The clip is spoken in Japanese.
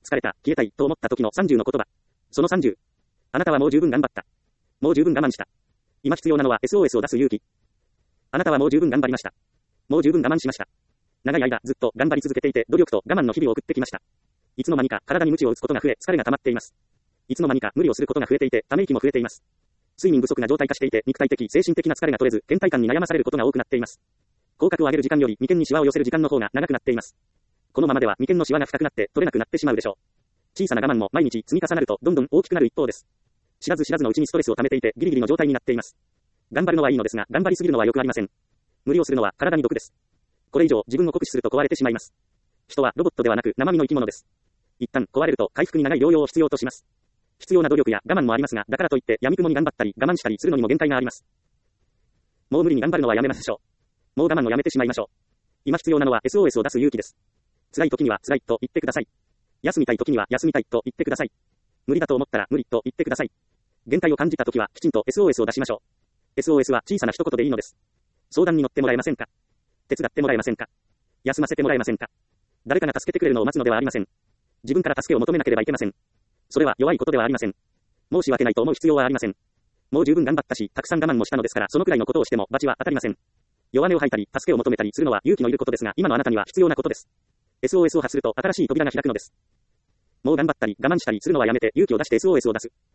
疲れた、消えたい、と思った時の30の言葉。その30。あなたはもう十分頑張った。もう十分我慢した。今必要なのは SOS を出す勇気。あなたはもう十分頑張りました。もう十分我慢しました。長い間ずっと頑張り続けていて努力と我慢の日々を送ってきました。いつの間にか体に鞭を打つことが増え疲れが溜まっています。いつの間にか無理をすることが増えていてため息も増えています。睡眠不足が常態化していて肉体的精神的な疲れが取れず倦怠感に悩まされることが多くなっています。口角を上げる時間より眉間にシワを寄せる時間の方が長くなっています。このままでは眉間のシワが深くなって取れなくなってしまうでしょう。小さな我慢も毎日積み重なるとどんどん大きくなる一方です。知らず知らずのうちにストレスを溜めていてギリギリの状態になっています。頑張るのはいいのですが頑張りすぎるのは良くありません。無理をするのは体に毒です。これ以上自分を酷使すると壊れてしまいます。人はロボットではなく生身の生き物です。一旦壊れると回復に長い療養を必要とします。必要な努力や我慢もありますが、だからといって闇雲に頑張ったり我慢したりするのにも限界があります。もう無理に頑張るのはやめましょう。もう我慢をやめてしまいましょう。今必要なのは SOS を出す勇気です。辛い時には辛いと言ってください。休みたい時には休みたいと言ってください。無理だと思ったら無理と言ってください。限界を感じた時はきちんと SOS を出しましょう。SOS は小さな一言でいいのです。相談に乗ってもらえませんか？手伝ってもらえませんか？休ませてもらえませんか？誰かが助けてくれるのを待つのではありません。自分から助けを求めなければいけません。それは弱いことではありません。申し訳ないと思う必要はありません。もう十分頑張ったし、たくさん我慢もしたのですから、そのくらいのことをしても罰は当たりません。弱音を吐いたり、助けを求めたりするのは勇気のいることですが、今のあなたには必要なことです。SOS を発すると新しい扉が開くのです。もう頑張ったり、我慢したりするのはやめて、勇気を出して SOS を出す。